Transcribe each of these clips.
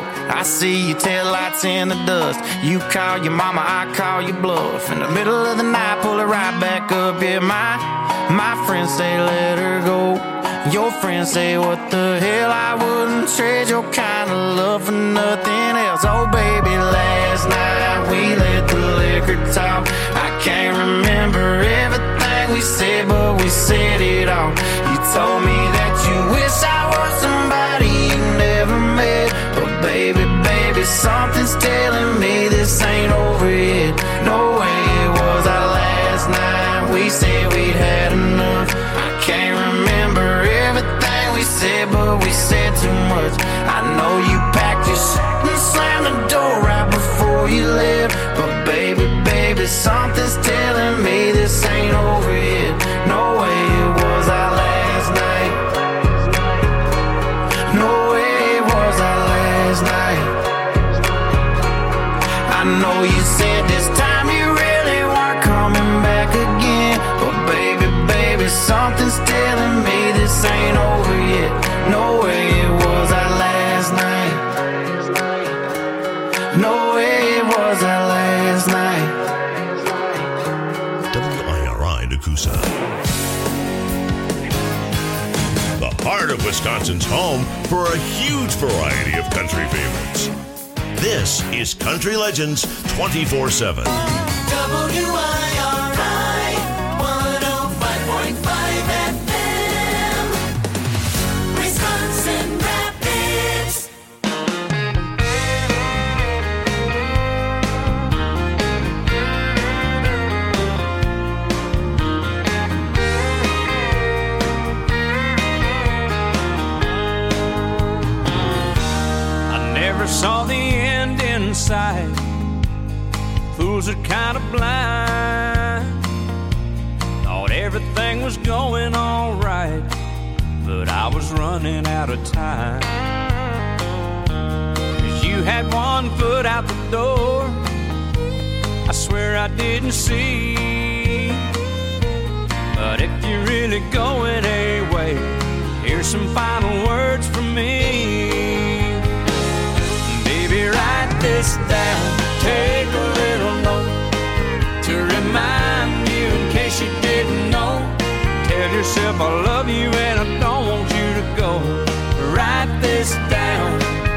up. I see your taillights in the dust. You call your mama, I call your bluff. In the middle of the night, pull it right back up. Yeah, my friends say let her go. Your friends say what the hell, I wouldn't trade your kind of love for nothing else. Oh baby, last night we let the liquor talk. I can't remember everything we said, but we said it all. You told me that you wish I was somebody you never met. But baby, something's telling me this ain't over yet. No way it was our last night. We said we'd had enough. I can't remember everything we said, but we said too much. I know you packed your shit and slammed the door right before you left. But baby, something's telling me this ain't over yet. No way it was our last night. No way it was our last night. I know you said this time you really weren't coming back again. But baby, something's telling me this ain't over yet. No way it was our last night. No way it was our last night. WIRI Nakusa. The heart of Wisconsin's home for a huge variety of country favorites. This is Country Legends 24/7. WIRI 105.5 FM, Wisconsin Rapids. I never saw the end in sight. Fools are kind of blind. Thought everything was going all right, but I was running out of time. 'Cause you had one foot out the door, I swear I didn't see. But if you're really going away, here's some final words from me. Baby, write this down, take a little note to remind you in case you didn't know. Tell yourself I love you and I don't want you to go. Write this down.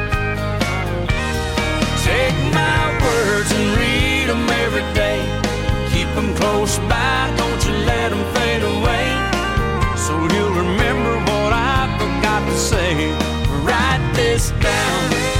Take my words and read them every day. Keep them close by, don't you let them fade away. So you'll remember what I forgot to say. Write this down.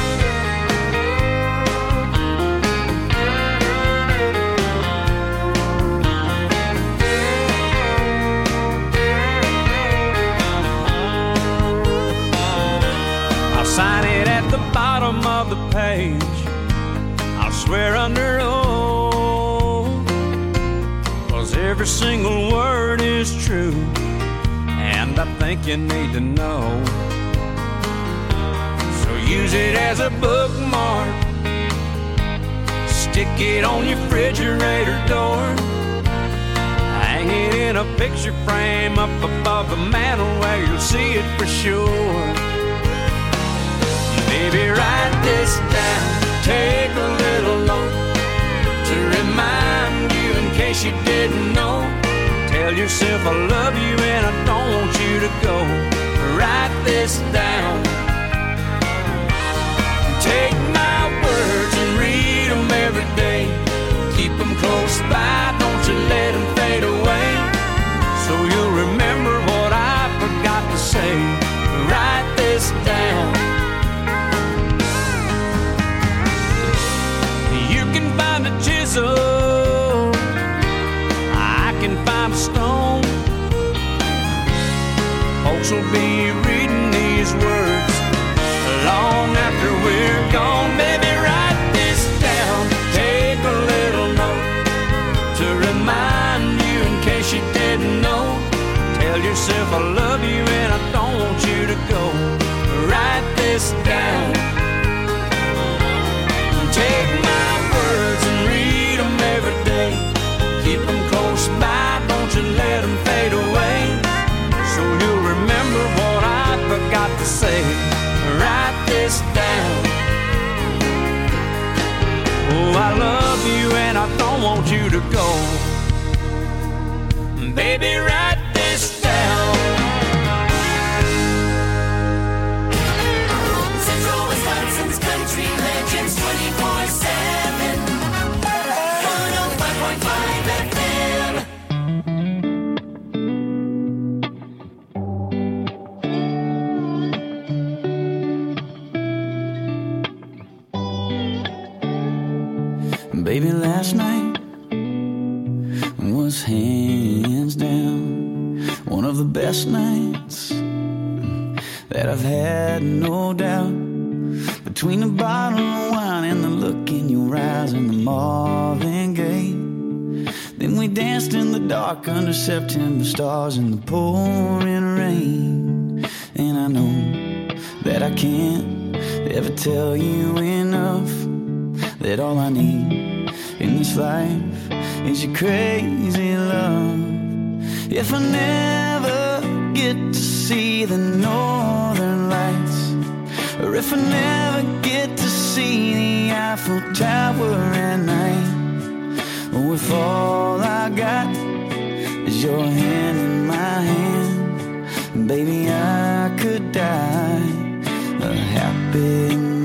Sign it at the bottom of the page. I'll swear under oath, 'cause every single word is true, and I think you need to know. So use it as a bookmark, stick it on your refrigerator door, hang it in a picture frame up above the mantel where you'll see it for sure. Baby, write this down, take a little note to remind you in case you didn't know. Tell yourself I love you and I don't want you to go. Write this down. Take my words and read them every day. Keep them close by, don't you let them fade away. So you'll remember what I forgot to say. Write this down. Find a chisel, I can find a stone. Folks will be reading these words long after we're gone. Baby, write this down, take a little note to remind you in case you didn't know. Tell yourself I love you and I don't want you to go. Write this down. Take my words and read them every day. Keep them close by, don't you let them fade away. So you'll remember what I forgot to say. Write this down. Oh, I love you and I don't want you to go. Baby, write this down. Central Wisconsin's Country Legends 24/7. 105.5 FM. Baby, last night was hands down one of the best nights that I've had, no doubt. Between the bottle of wine and the look in your eyes and the Marvin Gaye, then we danced in the dark under September stars in the pouring rain. And I know that I can't ever tell you enough that all I need in this life is your crazy love. If I never get to see the northern lights, or if I never get to see the Eiffel Tower at night, or if all I got is your hand in my hand, baby, I could die a happy man.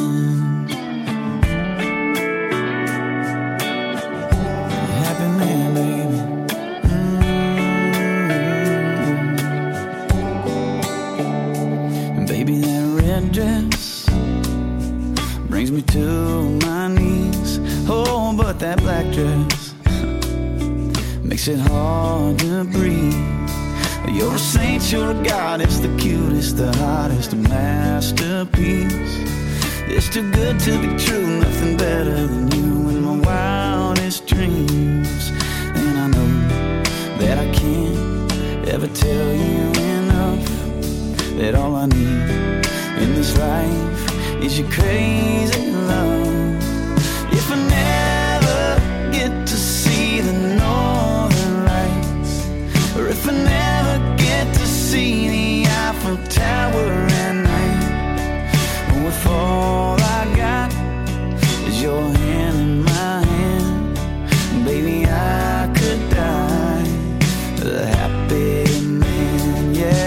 Dress brings me to my knees. Oh, but that black dress makes it hard to breathe. You're a saint, you're a goddess, the cutest, the hottest, a masterpiece. It's too good to be true, nothing better than you in my wildest dreams. And I know that I can't ever tell you enough that all I need in this life is your crazy love. If I never get to see the northern lights, or if I never get to see the Eiffel Tower at night, or if all I got is your hand in my hand, baby, I could die a happy man, yeah.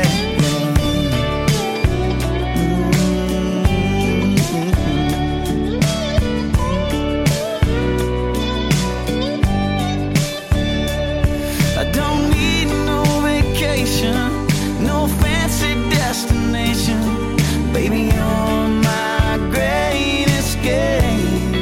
No fancy destination, baby, you're my great escape.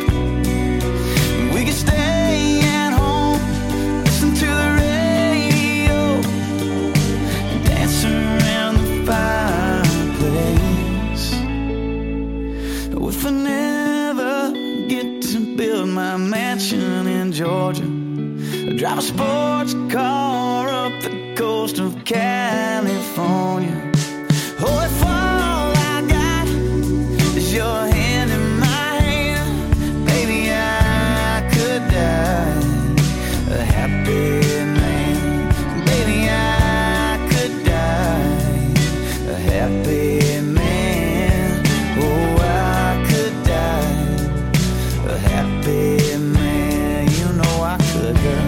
We can stay at home, listen to the radio, dance around the fireplace. If I never get to build my mansion in Georgia, drive a sports car up the coast of California, oh, if all I got is your hand in my hand, baby, I could die a happy man. Baby, I could die a happy man. Oh, I could die a happy man. You know I could die.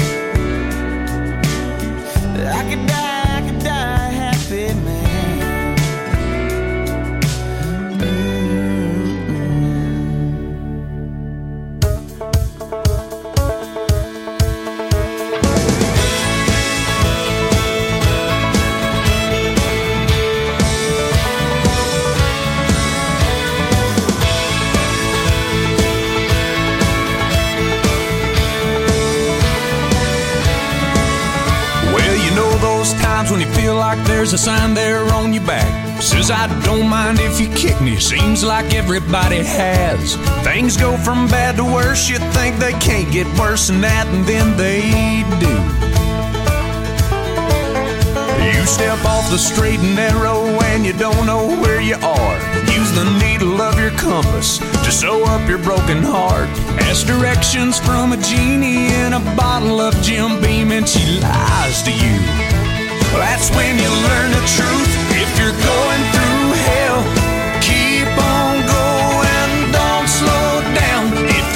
I could die happy man. Times when you feel like there's a sign there on your back says I don't mind if you kick me. Seems like everybody has. Things go from bad to worse. You think they can't get worse than that, and then they do. You step off the straight and narrow and you don't know where you are. Use the needle of your compass to sew up your broken heart. Ask directions from a genie in a bottle of Jim Beam and she lies to you. That's when you learn the truth. If you're going through hell, keep on going, don't slow down. If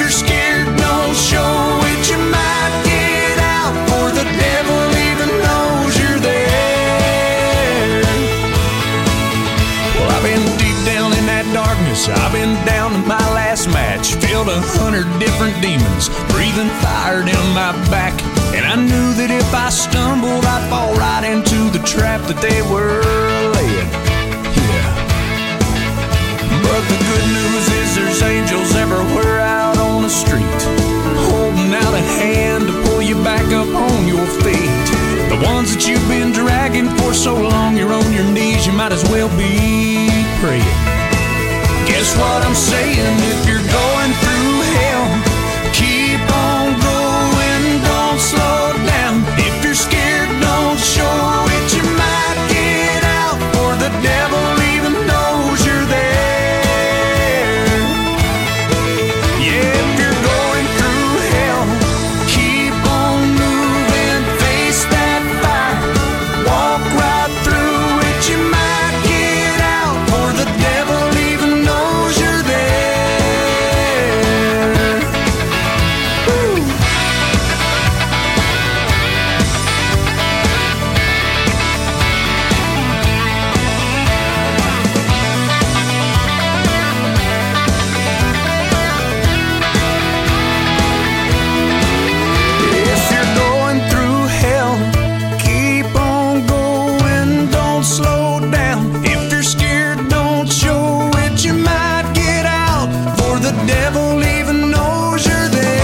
went down to my last match, felt 100 different demons breathing fire down my back. And I knew that if I stumbled, I'd fall right into the trap that they were laying. Yeah. But the good news is there's angels everywhere out on the street, holding out a hand to pull you back up on your feet. The ones that you've been dragging for so long, you're on your knees, you might as well be praying. Guess what I'm saying? If you're going through hell, keep on going, don't slow down. If you're scared, don't show it, you might get out, or the devil even knows you're there. Yeah, if you're going through hell, keep on moving, face that fire, walk right through it, you might get out, or the devil even knows you're there. Woo. If you're going through hell, keep on going, don't slow down. If you're scared, don't show it, you might get out, for the devil even knows you're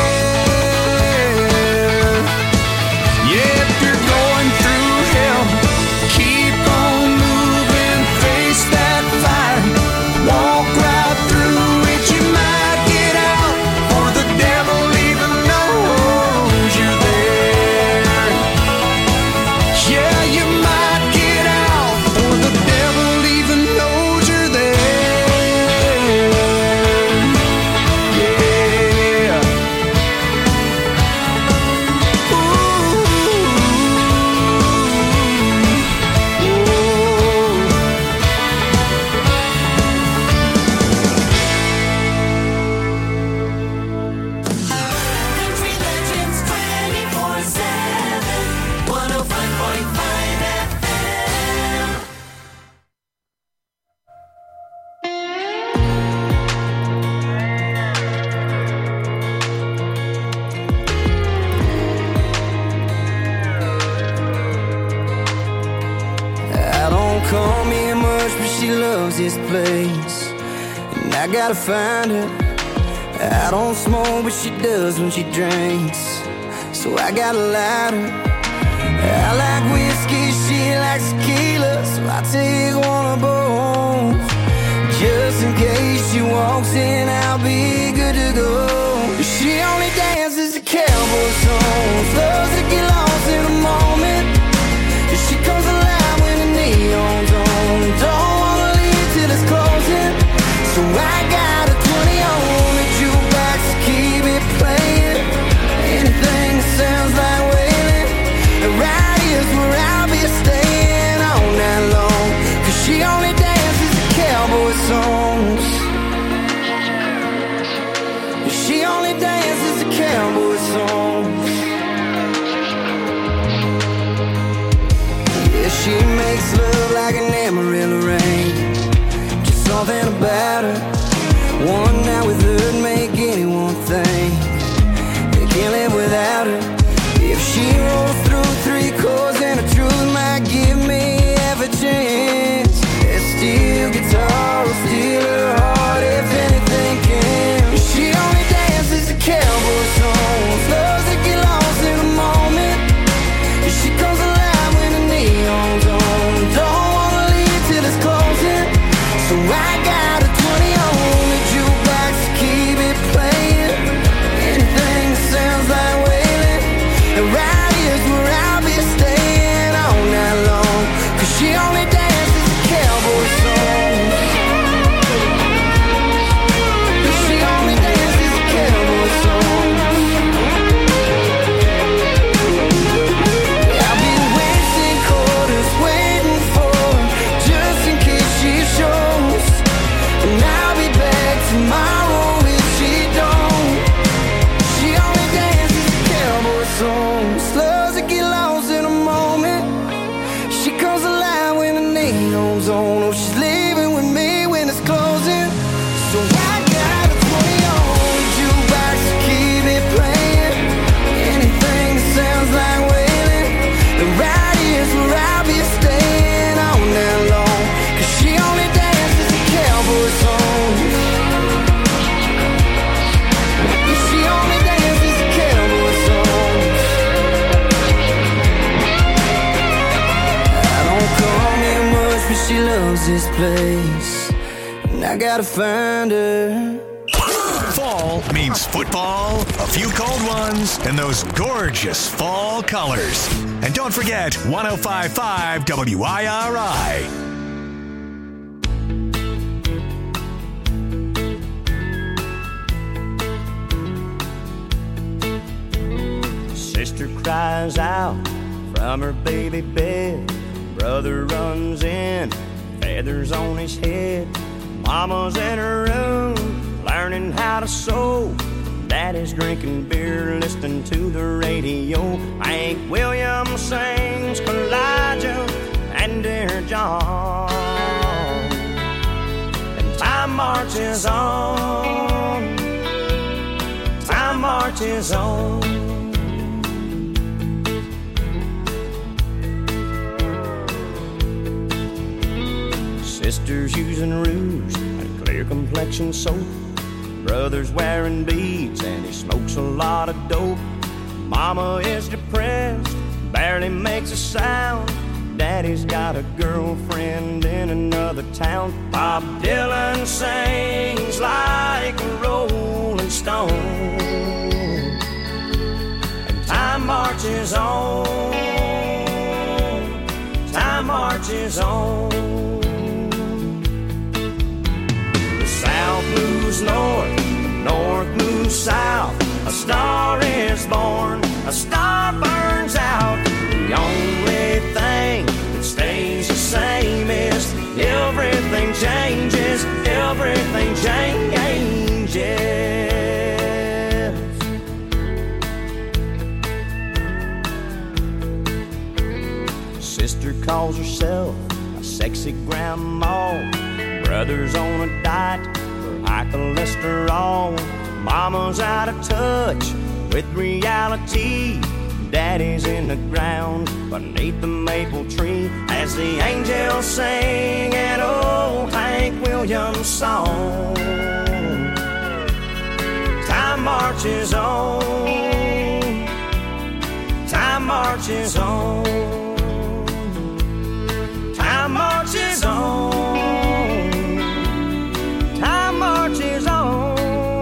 there. Yeah, if you're going through hell, keep on moving, face that fire, walk right through it, you might get out, for the devil even knows you're there. Yeah, you might get out, for the devil even knows you're there. Yeah. Country Legends 24/7, 105.5 FM. I don't come here much, but she loves this place, and I gotta find her. I don't smoke, but she does when she drinks, so I gotta light her. I like whiskey, she likes tequila, so I take one of both. Just in case she walks in, I'll be good to go. She only dances to cowboy songs, loves to get lost in the moment. She comes alive when the neon's on. Don't wanna leave till it's closing, so I got a 20 on the jukebox to keep it playing. Anything that sounds like wailing, right here's where I'll be staying all night long. 'Cause she only dances to cowboy songs. She only dances to cowboy songs. Yeah, she makes love like an Amarillo rain. Just something about her. One night with her'd make anyone think they can't live without her. If she rolls through 3 chords, then the truth might give me half a chance. That steel guitar will steal her heart if anything can. She only dances to cowboy songs, loves to get lost in the moment. She comes alive when the neon's on. Don't wanna leave till it's closing, so I got a 20 on the jukebox. loves this place, and I gotta find her. Fall means football, a few cold ones, and those gorgeous fall colors. And don't forget 105.5 WIRI. Sister cries out from her baby bed. Brother runs in, feathers on his head. Mama's in her room, learning how to sew. Daddy's drinking beer, listening to the radio. Hank Williams sings Elijah and Dear John. And time marches on. Time marches on. Sister's using rouge and clear complexion soap. Brother's wearing beads and he smokes a lot of dope. Mama is depressed, barely makes a sound. Daddy's got a girlfriend in another town. Bob Dylan sings like a rolling stone. And time marches on. Time marches on. South moves north, north moves south. A star is born, a star burns out. The only thing that stays the same is everything changes, everything changes. Sister calls herself a sexy grandma. Brother's on a diet for high cholesterol. Mama's out of touch with reality. Daddy's in the ground beneath the maple tree as the angels sing an old Hank Williams song. Time marches on. Time marches on. Time marches on. Time marches on.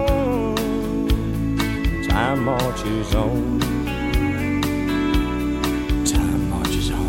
Time marches on. Time marches on.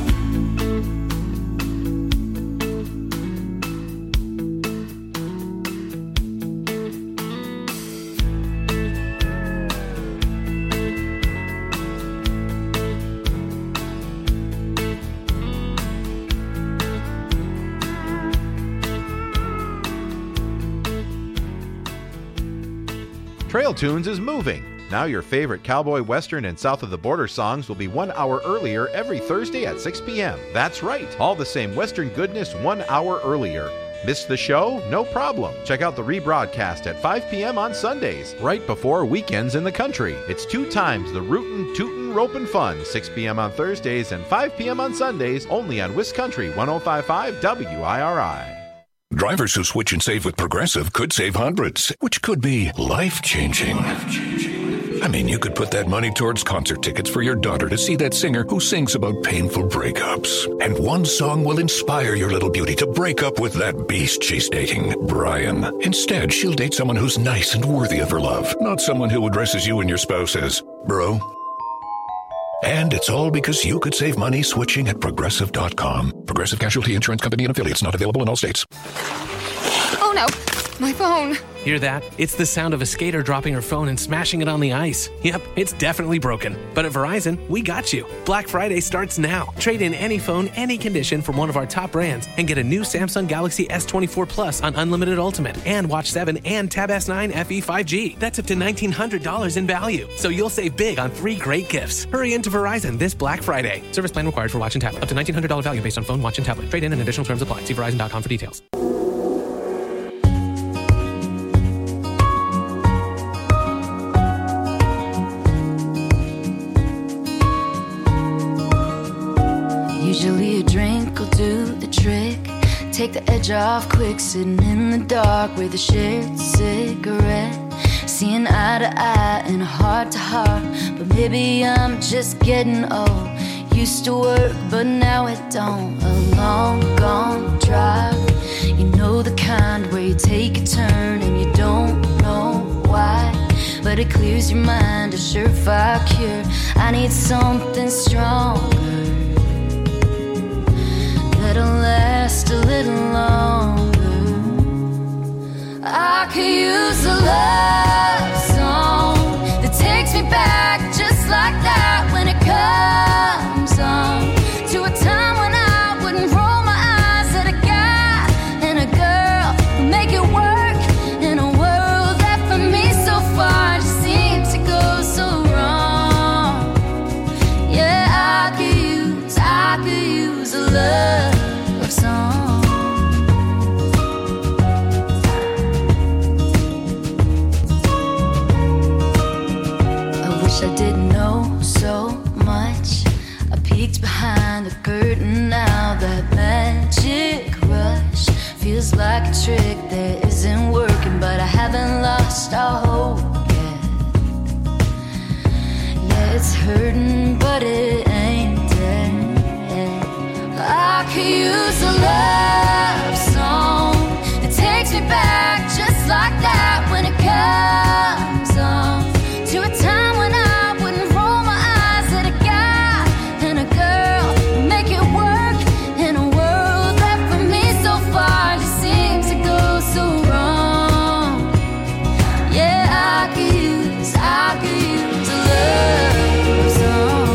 Trail Tunes is moving. Now your favorite cowboy, western, and south of the border songs will be 1 hour earlier every Thursday at 6 p.m. That's right, all the same western goodness 1 hour earlier. Missed the show? No problem. Check out the rebroadcast at 5 p.m. on Sundays, right before weekends in the country. It's 2 times the rootin', tootin', ropin' fun, 6 p.m. on Thursdays and 5 p.m. on Sundays, only on Wiscountry 105.5 WIRI. Drivers who switch and save with Progressive could save hundreds, which could be life-changing. I mean, you could put that money towards concert tickets for your daughter to see that singer who sings about painful breakups. And one song will inspire your little beauty to break up with that beast she's dating, Brian. Instead, she'll date someone who's nice and worthy of her love, not someone who addresses you and your spouse as, bro. And it's all because you could save money switching at Progressive.com. Progressive Casualty Insurance Company and Affiliates, not available in all states. Oh no, my phone. Hear that? It's the sound of a skater dropping her phone and smashing it on the ice. Yep, it's definitely broken. But at Verizon, we got you. Black Friday starts now. Trade in any phone, any condition from one of our top brands and get a new Samsung Galaxy S24 Plus on Unlimited Ultimate and Watch 7 and Tab S9 FE 5G. That's up to $1,900 in value. So you'll save big on 3 great gifts. Hurry into Verizon this Black Friday. Service plan required for Watch and Tablet. Up to $1,900 value based on phone, watch, and tablet. Trade in and additional terms apply. See Verizon.com for details. Usually a drink will do the trick. Take the edge off quick, sitting in the dark with a shared cigarette. Seeing eye to eye and a heart to heart. But maybe I'm just getting old. Used to work, but now it don't. A long gone drive You know the kind where you take a turn and you don't know why, but it clears your mind, a surefire cure. I need something stronger that'll last a little longer. I could use a love song that takes me back just like that when it comes on to a time when I wouldn't roll my eyes at a guy and a girl who make it work in a world that for me so far just seems to go so wrong. Yeah, I could use a love song. I wish I didn't know so much. I peeked behind the curtain now. That magic rush feels like a trick that isn't working, but I haven't lost all hope yet. Yeah, it's hurting, but it ain't dead. I could use a love song that takes me back just like that when it comes on to a time when I wouldn't roll my eyes at a guy and a girl who make it work in a world that for me so far just seems to go so wrong. Yeah, I could use a love song.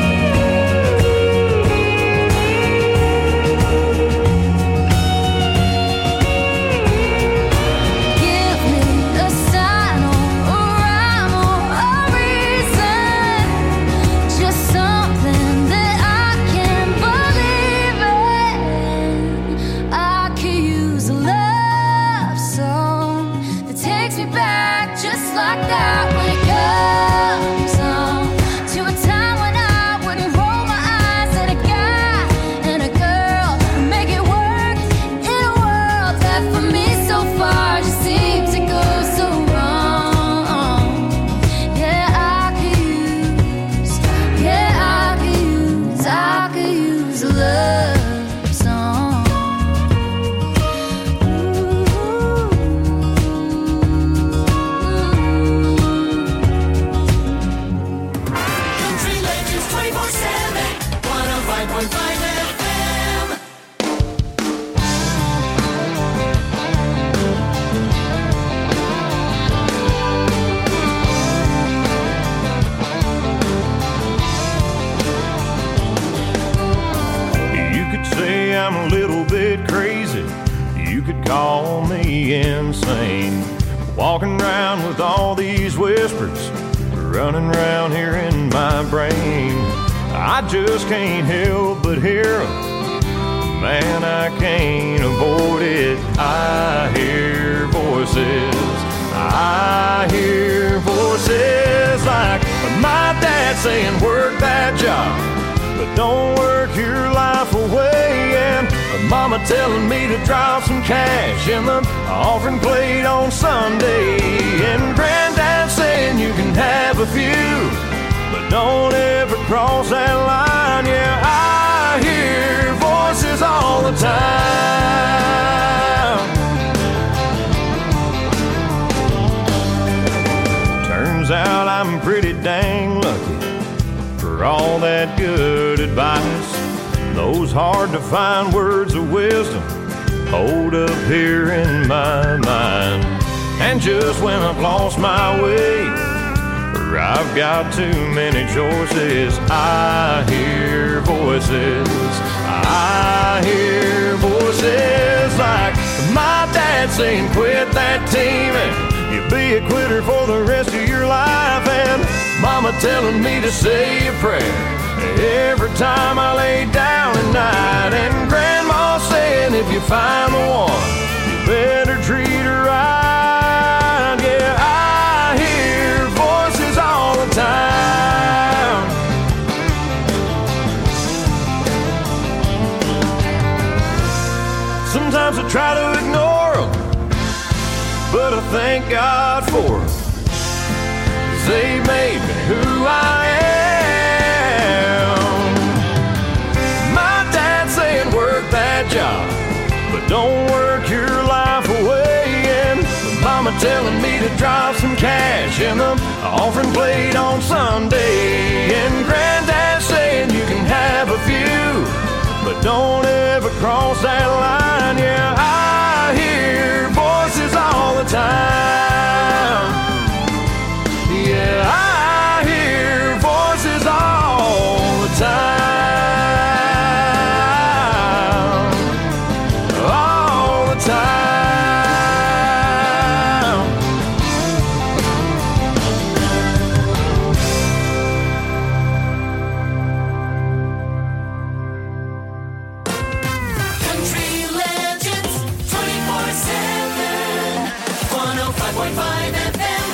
Give me a sign or a rhyme or a reason, just something that I can believe in. I could use a love song that takes me back just like that when it comes on to a time when I wouldn't roll my eyes at a guy and a girl who make it work in a world that for me so far just seems to go so wrong. Yeah, I could use a love song. Country Legends 24/7, 105.5 FM. You could say I'm a little bit crazy. You could call me insane. Walking around with all these whispers running around here in my brain. I just can't help but hear 'em. Man, I can't avoid it. I hear voices. I hear voices like my dad saying, work that job, but don't work your life away. And mama telling me to drop some cash in the offering plate on Sunday. And granddad saying you can have a few, but don't ever cross that line. Yeah, I hear voices all the time. Turns out I'm pretty dang lucky for all that good advice. Those hard to find words of wisdom hold up here in my mind. And just when I've lost my way, or I've got too many choices, I hear voices. I hear voices like my dad saying, quit that teaming, you'll be a quitter for the rest of your life. And mama telling me to say a prayer every time I lay down at night. And grandma saying if you find the one, you better treat her right. Yeah, I hear voices all the time. Sometimes I try to ignore them, but I thank God for them, 'cause they made me who I am. My dad saying work that job, but don't work your drop some cash in the offering plate on Sunday. And Granddad saying you can have a few, but don't ever cross that line. Yeah, I hear voices all the time. Yeah, I hear voices all the time. All the time. Country Legends 24/7, 105.5 FM.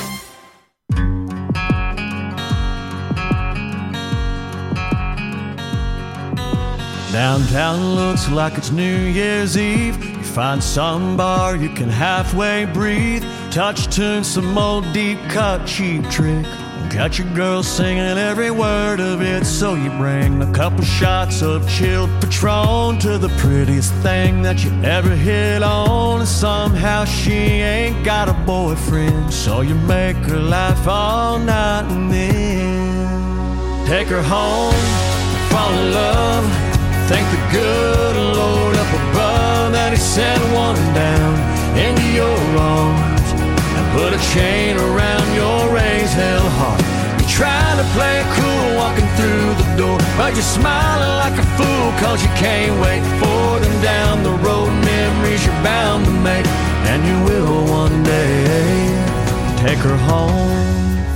Downtown looks like it's New Year's Eve. You find some bar you can halfway breathe. Touch tune, some old deep cut cheap trick. Got your girl singing every word of it. So you bring a couple shots of chilled Patron to the prettiest thing that you ever hit on. And somehow she ain't got a boyfriend, so you make her laugh all night and then take her home, fall in love. Thank the good Lord up above that he sent one down into your arms and put a chain around your raised hell heart. You're trying to play it cool walking through the door, but you're smiling like a fool cause you can't wait for them down the road. Memories you're bound to make, and you will one day take her home.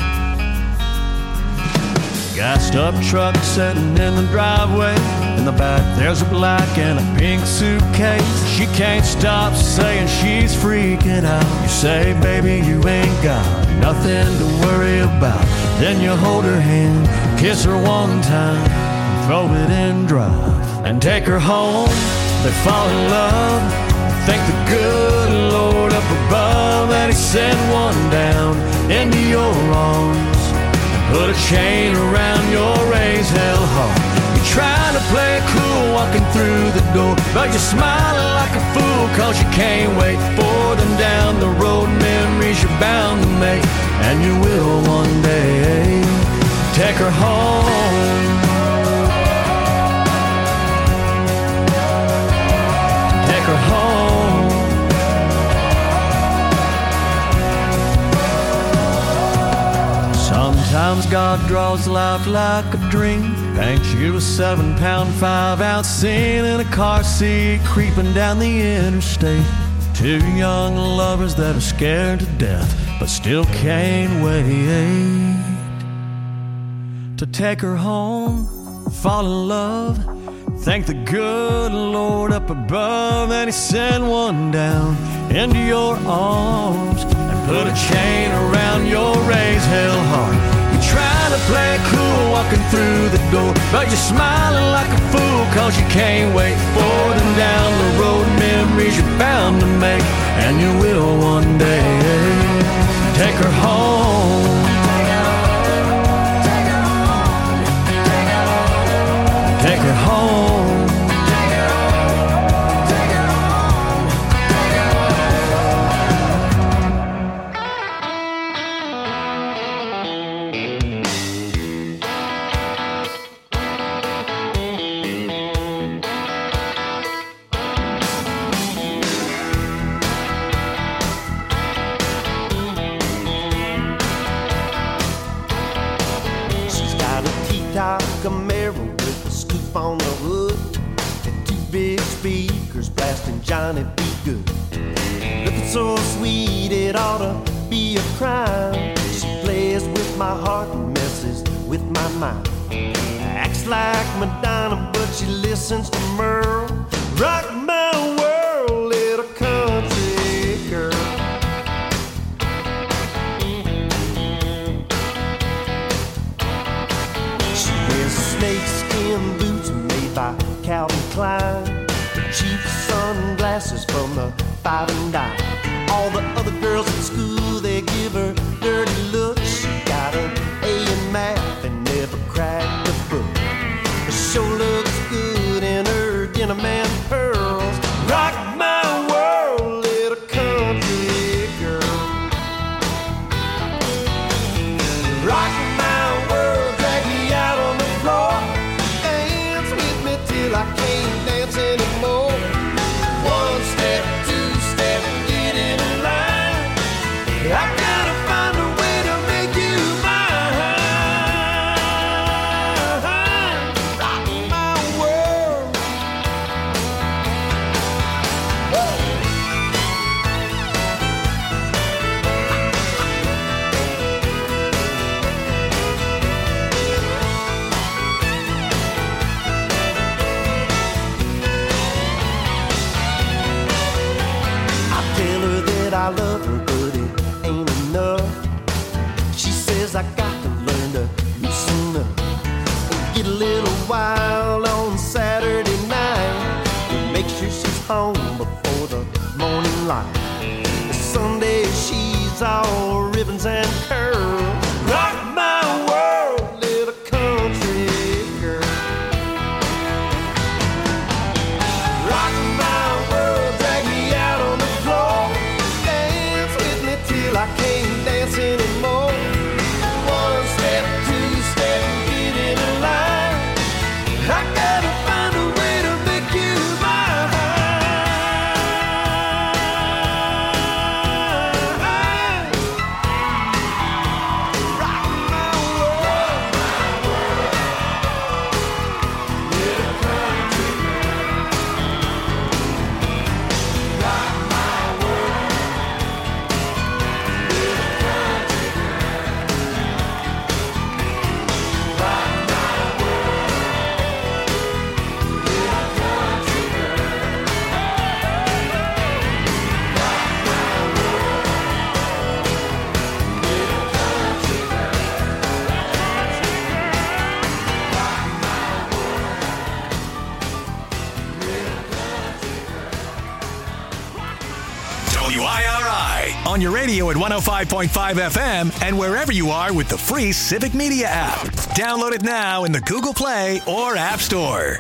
Gassed up truck sitting in the driveway. In the back there's a black and a pink suitcase. She can't stop saying she's freaking out. You say, baby, you ain't got nothing to worry about. Then you hold her hand, kiss her one time, throw it in drive, and take her home. They fall in love. Thank the good Lord up above that he sent one down into your arms. Put a chain around your raised hell heart. You're trying to play it cool walking through the door, but you're smiling like a fool cause you can't wait for them down the road. Memories you're bound to make, and you will one day take her home. Take her home. Sometimes God draws life like a dream, paints you a 7-pound 5-ounce scene in a car seat creeping down the interstate. Two young lovers that are scared to death but still can't wait to take her home, fall in love. Thank the good Lord up above that he sent one down into your arms and put a chain around your raised hell heart. You're trying to play it cool walking through the door, but you're smiling like a fool cause you can't wait for them down the road. Memories you're bound to make, and you will one day take her home. Take her home. She's got a T-top Camaro with a scoop on the hood and two big speakers blasting Johnny B. Good. Looking so sweet it ought to be a crime. She plays with my heart and messes with my mind. Acts like Madonna but she listens to Merle. Rock my world, little country girl. She wears snakeskin boots made by Calvin Klein, cheap sunglasses from the 5 and dime. All the other girls at school, they give her dirty looks. She got an A in math and never cracked a book. She sure looks good in her denim and pearls. Rock my world, little country girl. dance anymore. One step, two step, get in a line. I gotta find a way to make you mine. Rock my world, little country girl. Rock my world, little country girl. Rock my world, little country girl. Rock my world, little country WIRI on your radio at 105.5 FM and wherever you are with the free Civic Media app. Download it now in the Google Play or App Store.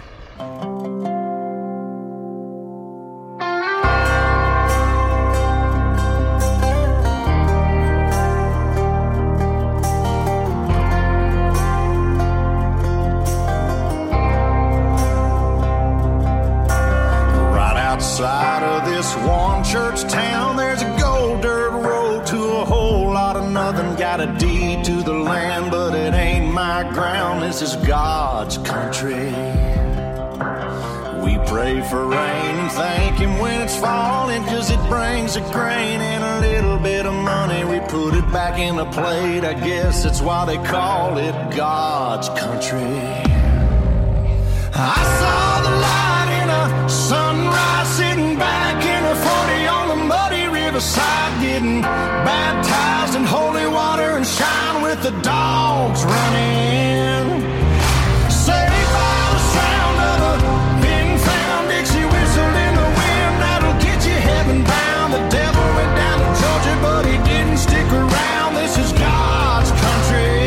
Right outside of this one church town, there's a gold dirt road to a whole lot of nothing. Got a deed to the land, but it ain't my ground. This is God's country. We pray for rain and thank Him when it's falling, 'cause it brings a grain and a little bit of money. We put it back in the plate, I guess that's why they call it God's country. I saw the light in a sunrise, sitting back in a 40 on the muddy riverside, getting baptized in holy water and shine with the dogs running. Saved by the sound of a been found Dixie whistle in the wind, that'll get you heaven bound. The devil went down to Georgia, but he didn't stick around. This is God's country.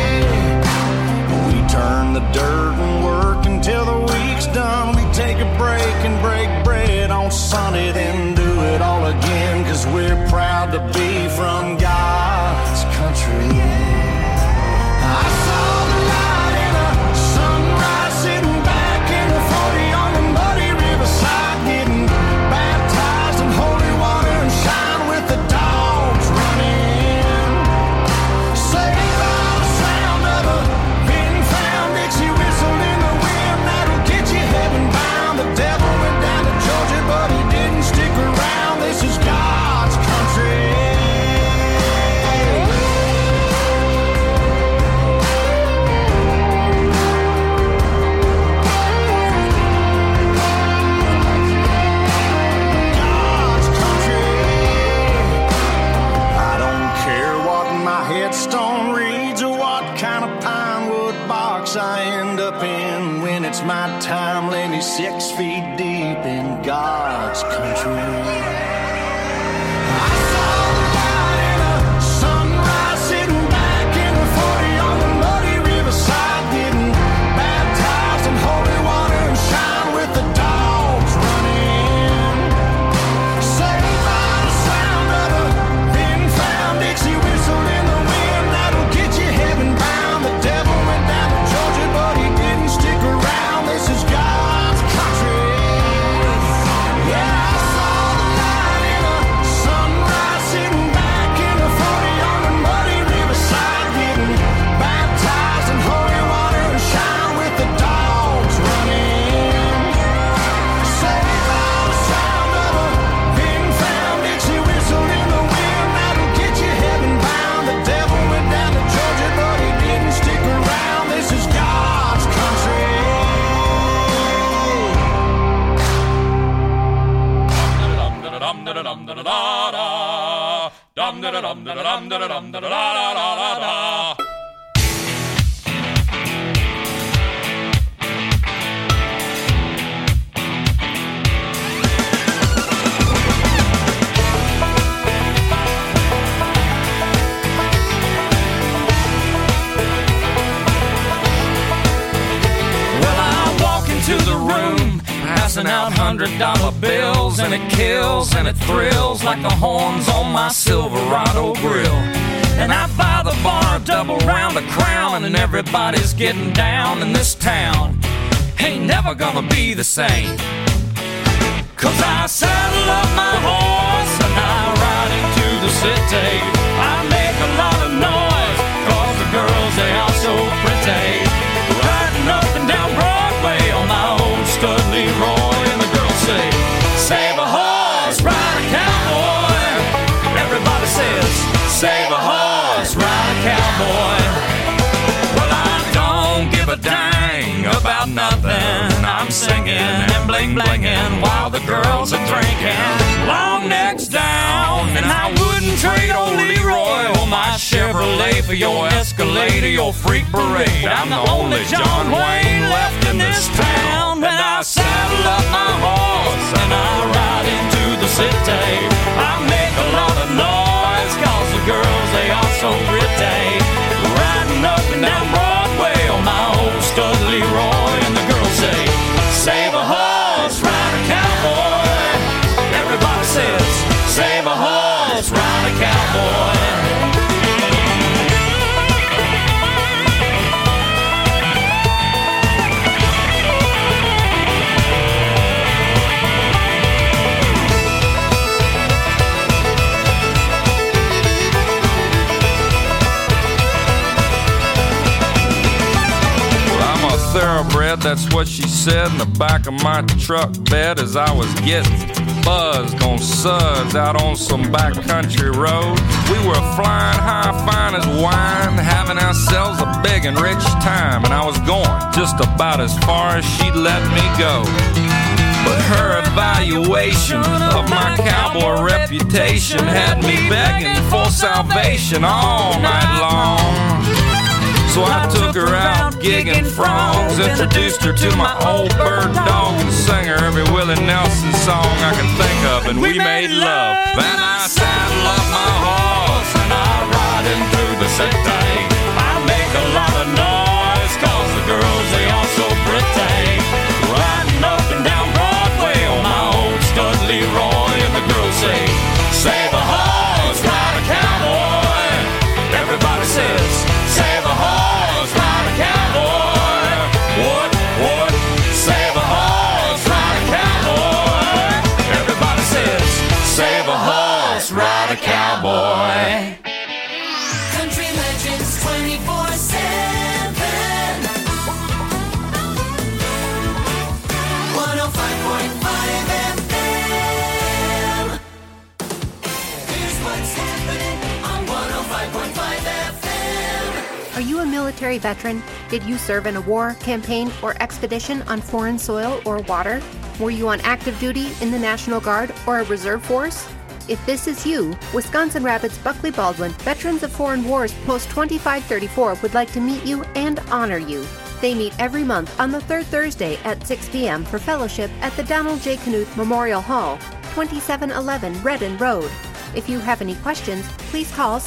We turn the dirt and work until the week's done. We take a break and break bread on Sunday, then do it all again, 'cause we're proud to be from God's country. I saw the light in a sunrise, sitting back in the 40 on the muddy riverside, getting baptized in holy water and shine with the dogs running. Saved by the sound of a been found Dixie whistle in the wind, that'll get you heaven bound. The devil went down to Georgia, but he didn't stick around. This is God's country. God's country. I don't care what my headstone reads or what kind of pine wood box I end up in. When it's my time, lay me 6 feet deep in God's country. I saw the light in a sunrise, sitting back in the 40 on the muddy riverside, getting baptized in holy water and shine with the dogs running. Saved by the sound of a been found Dixie whistle in the wind, that'll get you heaven bound. The devil went down to Georgia, but he didn't stick around. This is God's country. Yeah, I saw the light in a sunrise, sitting back in the 40 on the muddy riverside, getting baptized in holy water and shine with the dogs running. Saved by the sound of a been found Dixie whistle in the wind, that'll get you heaven bound. The devil went down to Georgia, but he didn't stick around. This is God's country. Well, I walk into the room, passing out $100 bills, and it kills and it thrills like the horns on my Silverado grill. double round of crown, and everybody's getting down in this town. Ain't never gonna be the same. 'Cause I saddle up my horse and I ride into the city. I make a lot of noise, 'cause the girls, they are so pretty. Riding up and down Broadway on my old stud Leroy, and the girls say, save a horse, ride a cowboy. Everybody says, save a horse, ride a cowboy. Well, I don't give a dang about nothing. I'm singing and bling-blinging while the girls are drinking. Long necks down, and I wouldn't trade old Leroy or my Chevrolet for your Escalade or your freak parade. I'm the only John Wayne left in this town. And I saddle up my horse and I ride into the city. I make a lot of noise, 'cause the girls, they are so pretty. Riding up and down Broadway on my old stud Leroy, and the girls say, save a horse, ride a cowboy. Everybody says, save a horse, ride a cowboy. Thoroughbred, that's what she said in the back of my truck bed as I was getting buzzed on suds out on some backcountry road. We were flying high, fine as wine, having ourselves a big and rich time, and I was going just about as far as she'd let me go. But her evaluation of my cowboy reputation had me begging for salvation all night long. So I took her out gigging frogs, introduced her to my old bird dog, and sang her every Willie Nelson song I can think of, and we made love. Then I saddle up my horse and I ride in through the city. I make a lot of noise, 'cause the girls, they are so pretty. Riding up and down Broadway on my old stud Leroy, and the girls say, save a horse, ride a cowboy. Everybody says, save a horse, ride a cowboy. What? Save a horse, ride a cowboy. Everybody says, save a horse, ride a cowboy. Country Legends 24/7. 105.5 FM. Here's what's happening on 105.5 FM. Are you a military veteran? Did you serve in a war, campaign, or expedition on foreign soil or water? Were you on active duty in the National Guard or a reserve force? If this is you, Wisconsin Rapids Buckley Baldwin Veterans of Foreign Wars Post 2534 would like to meet you and honor you. They meet every month on the third Thursday at 6 p.m. for fellowship at the Donald J. Knuth Memorial Hall, 2711 Redden Road. If you have any questions, please call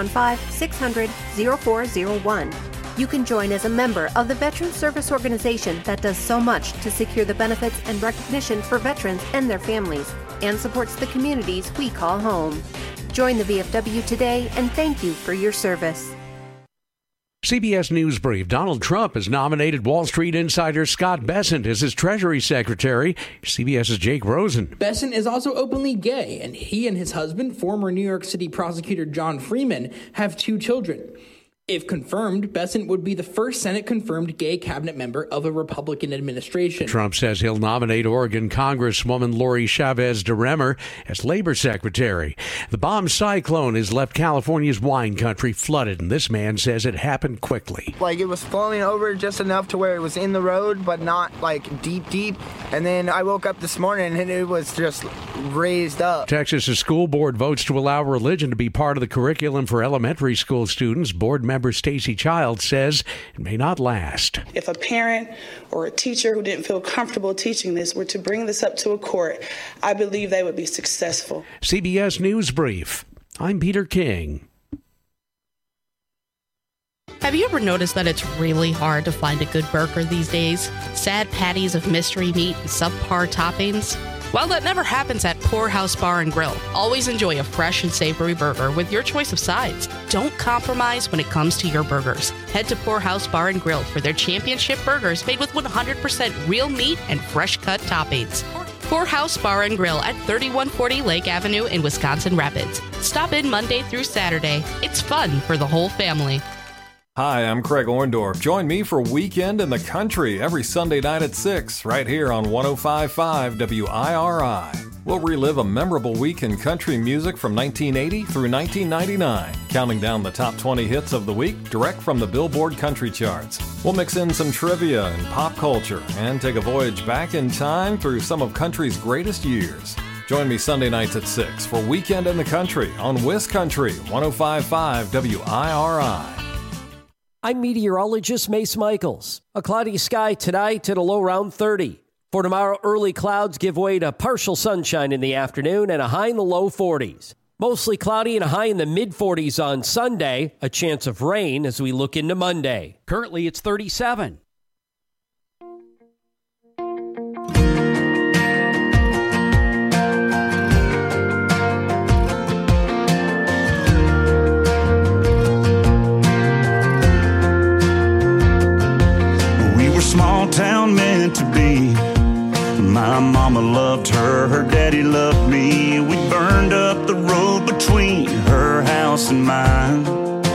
715-600-0401. You can join as a member of the Veterans Service Organization that does so much to secure the benefits and recognition for veterans and their families, and supports the communities we call home. Join the VFW today, and thank you for your service. CBS News Brief. Donald Trump has nominated Wall Street insider Scott Bessent as his Treasury Secretary. CBS's Jake Rosen. Bessent is also openly gay, and he and his husband, former New York City prosecutor John Freeman, have 2 children. If confirmed, Bessent would be the first Senate-confirmed gay cabinet member of a Republican administration. Trump says he'll nominate Oregon Congresswoman Lori Chavez DeRemer as Labor Secretary. The bomb cyclone has left California's wine country flooded, and this man says it happened quickly. Like, it was flowing over just enough to where it was in the road, but not, like, deep. And then I woke up this morning, and it was just raised up. Texas's school board votes to allow religion to be part of the curriculum for elementary school students. Board member Stacy Childs says it may not last. If a parent or a teacher who didn't feel comfortable teaching this were to bring this up to a court, I believe they would be successful. CBS News Brief. I'm Peter King. Have you ever noticed that it's really hard to find a good burger these days? Sad patties of mystery meat and subpar toppings? Well, that never happens at Poorhouse Bar and Grill. Always enjoy a fresh and savory burger with your choice of sides. Don't compromise when it comes to your burgers. Head to Poorhouse Bar and Grill for their championship burgers made with 100% real meat and fresh-cut toppings. Poorhouse Bar and Grill at 3140 Lake Avenue in Wisconsin Rapids. Stop in Monday through Saturday. It's fun for the whole family. Hi, I'm Craig Orndorff. Join me for Weekend in the Country every Sunday night at 6, right here on 105.5 WIRI. We'll relive a memorable week in country music from 1980 through 1999, counting down the top 20 hits of the week direct from the Billboard Country Charts. We'll mix in some trivia and pop culture and take a voyage back in time through some of country's greatest years. Join me Sunday nights at 6 for Weekend in the Country on Wiz Country 105.5 WIRI. I'm meteorologist Mace Michaels. A cloudy sky tonight and a low around 30. For tomorrow, early clouds give way to partial sunshine in the afternoon and a high in the low 40s. Mostly cloudy and a high in the mid-40s on Sunday. A chance of rain as we look into Monday. Currently, it's 37. Small town meant to be. My mama loved her, her daddy loved me. We burned up the road between her house and mine.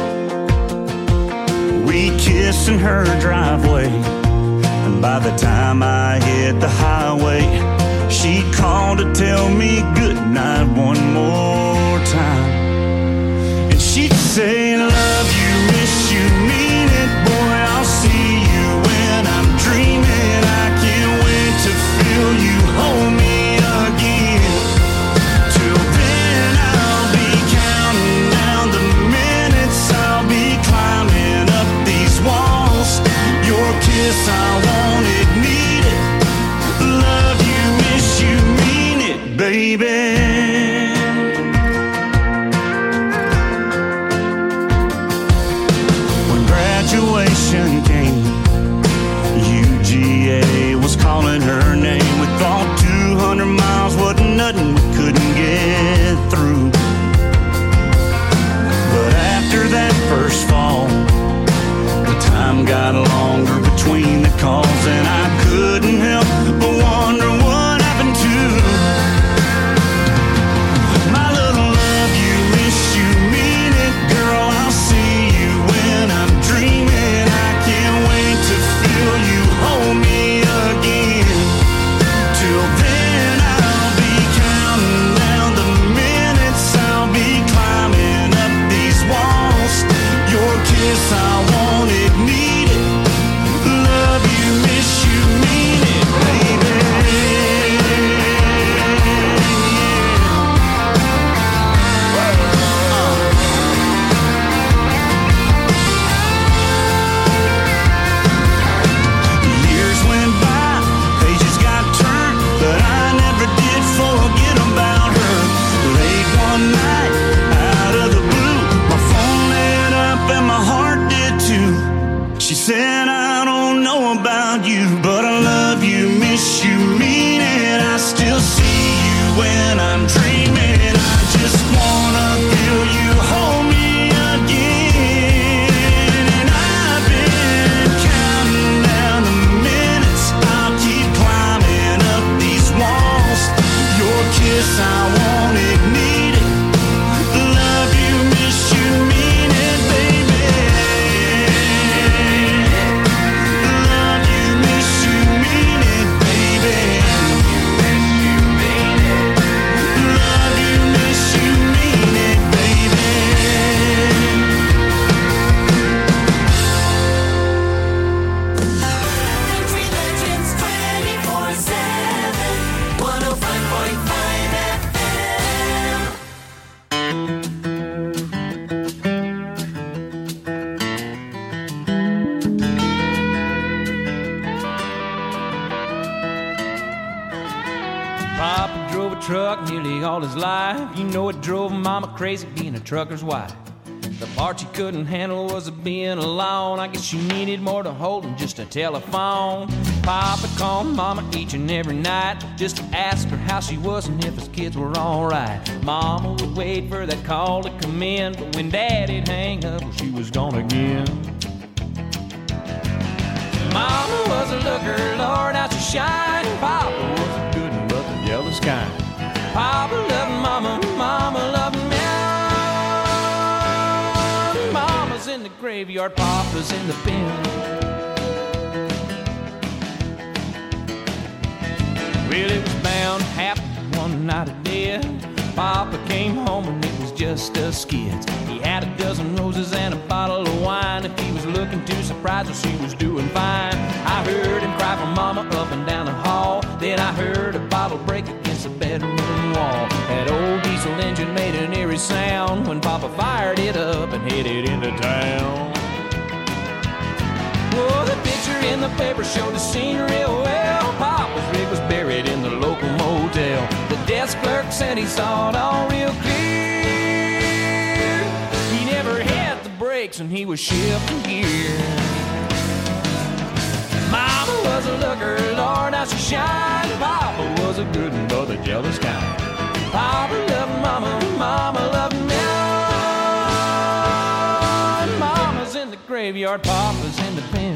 We kissed in her driveway, and by the time I hit the highway, she called to tell me goodnight one more time. And she'd say, love you, miss you, mean it, boy, I'll see you when I'm dreaming. I can't wait to feel you hold me again. Till then I'll be counting down the minutes. I'll be climbing up these walls. Your kiss, I want it, need it. Love you, miss you, mean it, baby. Graduation came, UGA was calling her name. We thought 200 miles wasn't nothing we couldn't get through. But after that first fall, the time got longer between the calls, and I couldn't help but wonder what happened to my little love you, miss you, mean it, girl, I'll see you when I'm dreaming. I can't wait to feel you hold me again. Till then I'll be counting down the minutes. I'll be climbing up these walls. Your kiss, I want it, need it. Love you, miss you, mean it, baby. Years went by, pages got turned, but I never did forget about her. Late one night, out of the blue, my phone lit up and my heart did too. She said, I don't know about you, but I love you, miss you, mean it. I still see you when I'm dreaming. I just wanna feel you hold me again. And I've been counting down the minutes. I'll keep climbing up these walls. Your kiss, I want it, need it. Love you, miss you, mean it, baby. Love you, miss you, mean it, baby. Love you, miss you, mean it, baby. Country Legends 24/7, 105.5 FM. Papa drove a truck nearly all his life. You know it drove Mama crazy being a trucker's wife. The Part you couldn't handle was being alone. I guess you needed more to hold than just a telephone. Papa called Mama each and every night just to ask her how she was and if his kids were alright. Mama would wait for that call to come in, but when Daddy'd hang up, well, she was gone again. Mama was a looker, Lord, how she shined. Papa was a good one, but the jealous kind. Papa loved Mama, Mama loved me. Mama's in the graveyard, Papa's in the bin. Well, it was bound to happen one night of death. Papa came home and it was just us kids. He had a dozen roses and a bottle of wine. If he was looking too surprised, well, she was doing fine. I heard him cry for Mama up and down the hall. Then I heard a bottle break against the bedroom wall. That old diesel engine made an eerie sound when Papa fired it up and headed into town. Well, the picture in the paper showed the scene real well. Papa's rig was buried in the local motel. The desk clerk said he saw it all real clear. He never had the brakes and he was shifting gear. Mama was a looker, Lord, how she shined. Papa was a good one, but the jealous kind. Papa loved Mama, Mama loved me. Mama's in the graveyard, Papa's in the pen.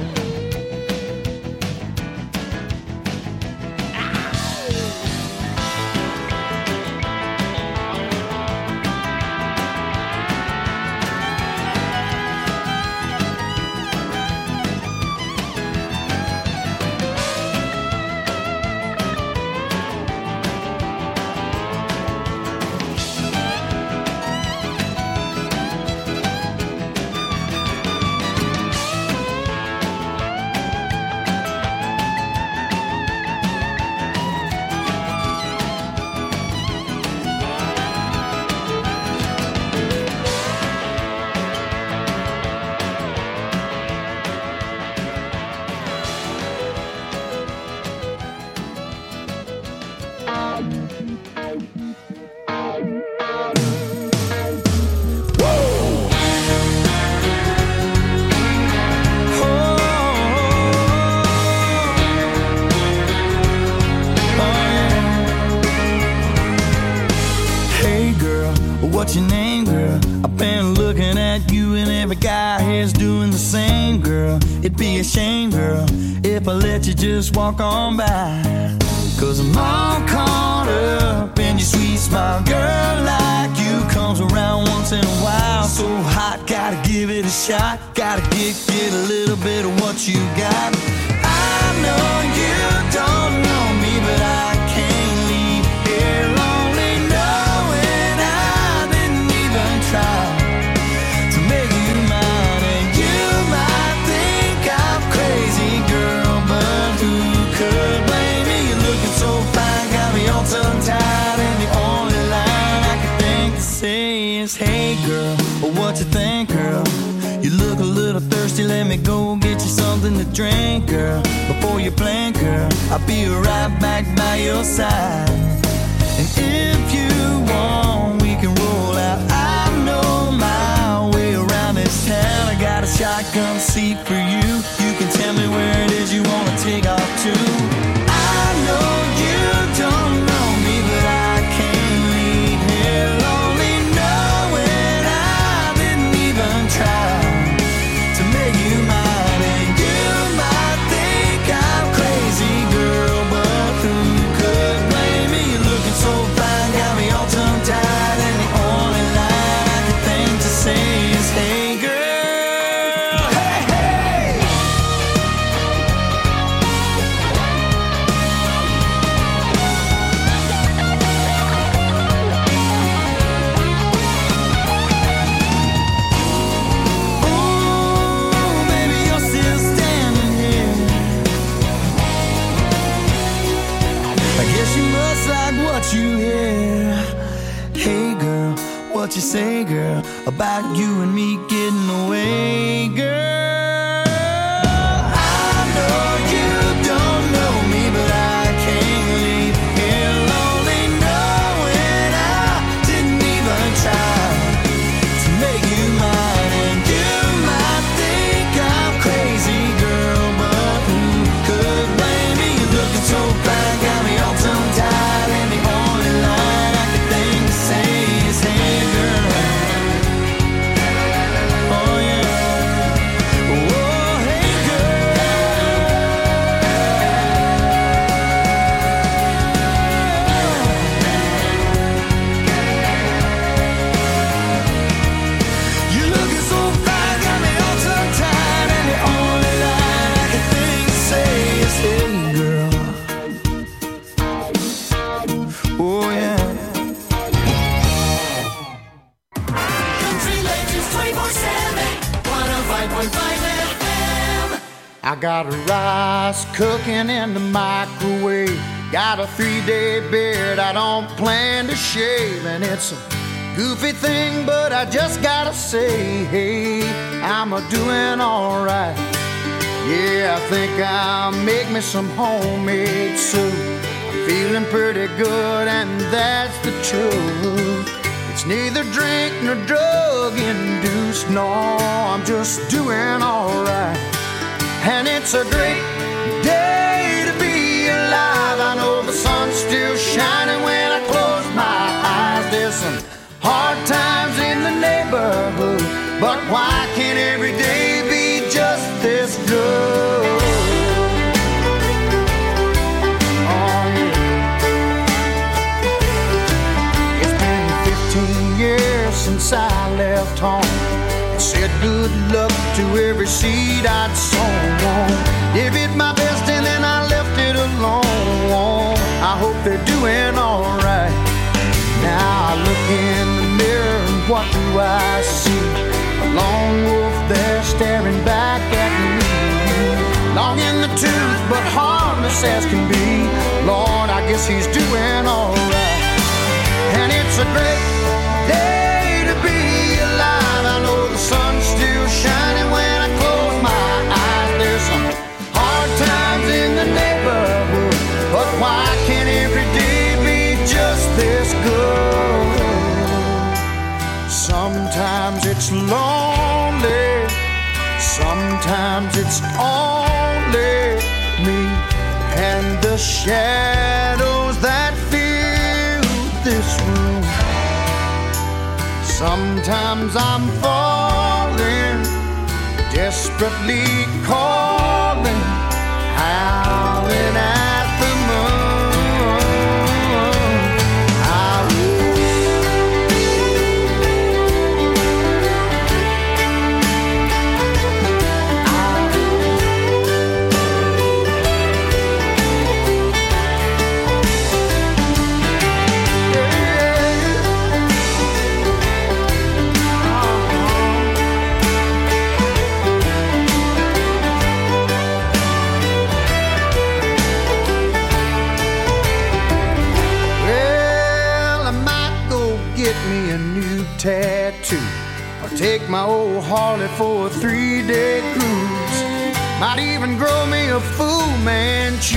What's your name, girl? I've been looking at you and every guy here's doing the same, girl. It'd be a shame, girl, if I let you just walk on by. Cause I'm all caught up in your sweet smile. Girl like you comes around once in a while. So hot, gotta give it a shot. Gotta get a little bit of what you got. I know you don't know me, but I can't leave here lonely knowing I didn't even try to make you mine. And you might think I'm crazy, girl, but who could blame me? You're looking so fine, got me all tongue-tied, and the only line I can think to say is, hey girl, what you think, girl? You look a little thirsty, let me go get you something to drink, girl. Before you blink, girl, I'll be right back by your side. And if you want, we can roll out. I know my way around this town. I got a shotgun seat for you. You can tell me where it is you want to take off to. I know you don't know me, but I can't leave here lonely knowing I didn't even try to make you mine. And you might think I'm crazy, girl, but who could blame me? You're looking so fine, got me all tongue-tied, and the only line I can think to say is, hey girl, hey, hey. Ooh, baby, you're still standing here. I guess you must like what you hear. Hey girl, what you say, girl, about you and me getting away, girl? I know you don't know me, but I can't leave here lonely knowing I didn't even try to make you mine. FM. I got rice cooking in the microwave. Got a 3-day beard I don't plan to shave. And it's a goofy thing, but I just gotta say, hey, I'm a-doing alright. Yeah, I think I'll make me some homemade soup. I'm feeling pretty good, and that's the truth. It's neither drink nor drug induced. No, I'm just doing alright. And it's a great day to be alive. I know the sun's still shining when I close my eyes. There's some hard times in the neighborhood, but why can't every day be just this good? Oh yeah. It's been 15 years since I left home. Said good luck to every seed I'd sown. Gave it my best and then I left it alone. I hope they're doing alright. Now I look in the mirror and what do I see? A lone wolf there staring back at me. Long in the tooth but harmless as can be. Lord, I guess he's doing alright. And it's a great day to be alive. I know the sun's still shining when I close my eyes. There's some hard times in the neighborhood, but why can't every day be just this good? Sometimes it's lonely, sometimes it's only me and the shadows that fill this room. Sometimes I'm falling, desperately calling, howling at the moon. Tattoo, or take my old Harley for a 3-day cruise. Might even grow me a Fu Manchu.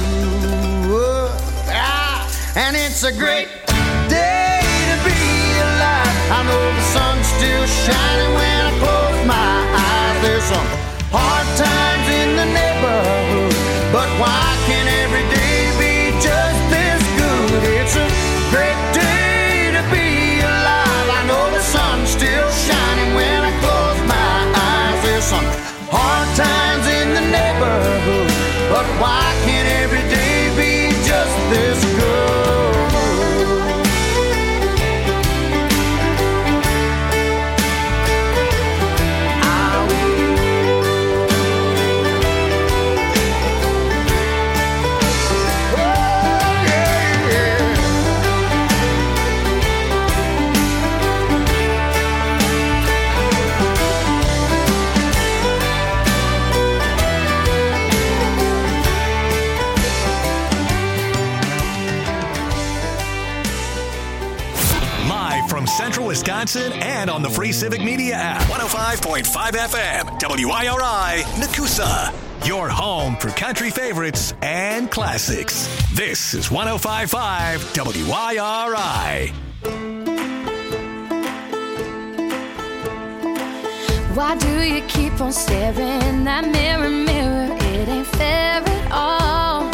And it's a great day to be alive. I know the sun's still shining when I close my eyes. There's some hard times in the neighborhood, but why can't every day be just this good? It's a great day to be alive. I know the sun's still shining when I close my eyes. There's some hard times in the neighborhood, but why can't every day be just this good? Central Wisconsin and on the free Civic Media app. 105.5 FM, WIRI, Nakusa. Your home for country favorites and classics. This is 105.5 WIRI. Why do you keep on staring in that mirror, mirror? It ain't fair at all.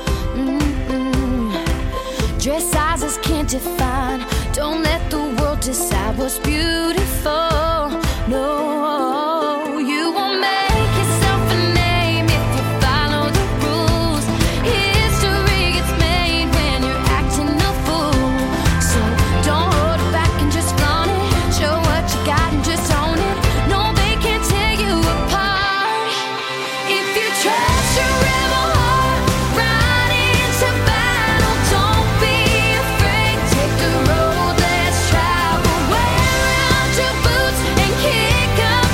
Dress sizes can't define. Don't let the world decide what's beautiful. No, you won't make yourself a name if you follow the rules. History gets made when you're acting a fool. So don't hold it back and just flaunt it. Show what you got and just own it. No, they can't tear you apart. If you trust your rebel heart, ride into battle. Don't be afraid. Take the road less traveled. Wear out your boots and kick up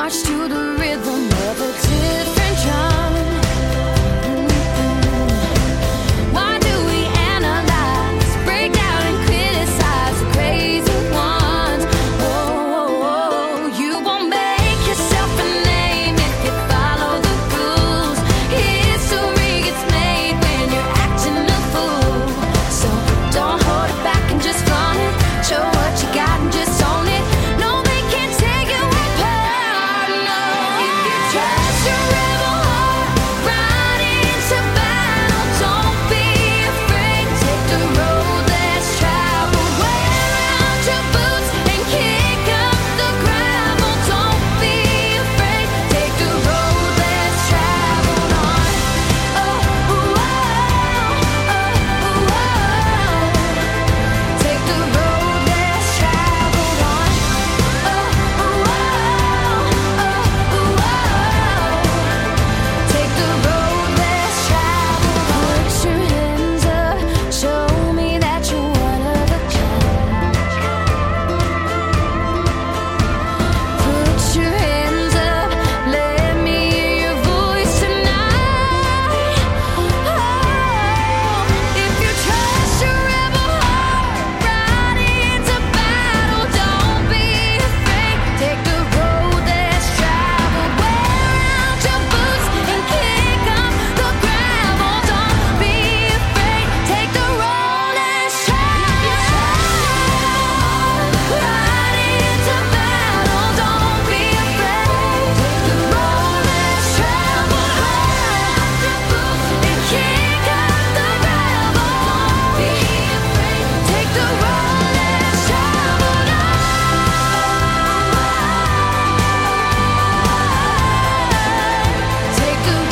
march to the rhythm